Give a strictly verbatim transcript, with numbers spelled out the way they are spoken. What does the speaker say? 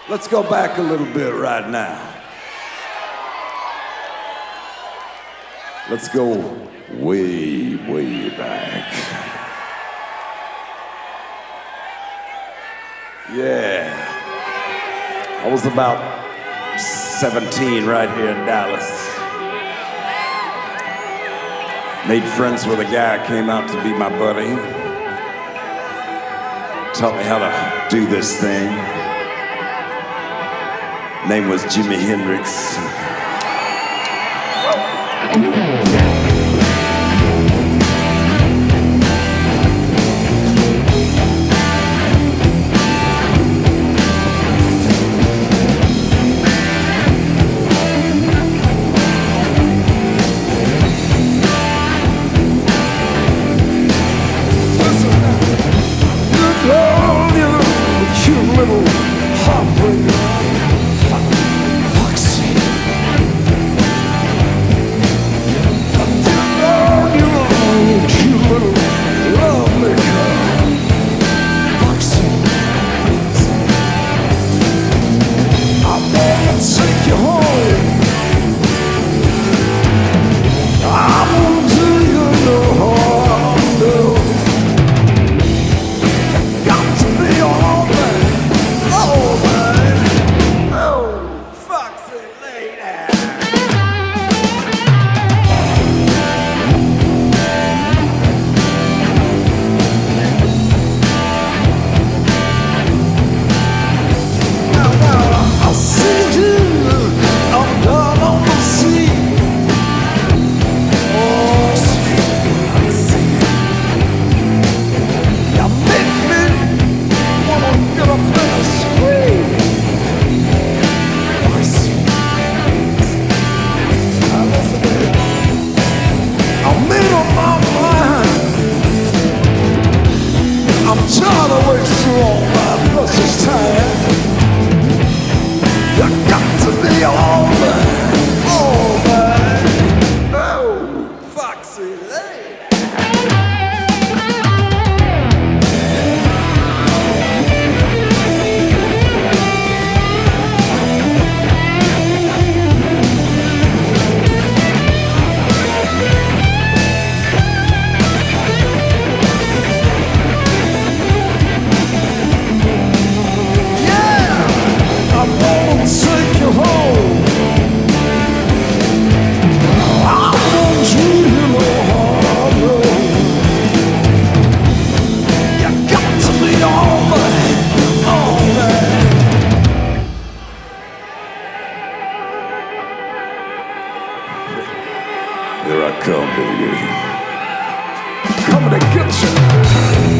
Let's go back a little bit right now. Let's go way, way back. Yeah. I was about seventeen right here in Dallas. Made friends with a guy, came out to be my buddy. Taught me how to do this thing. Name was Jimi Hendrix. Here I come, baby. Coming to get you.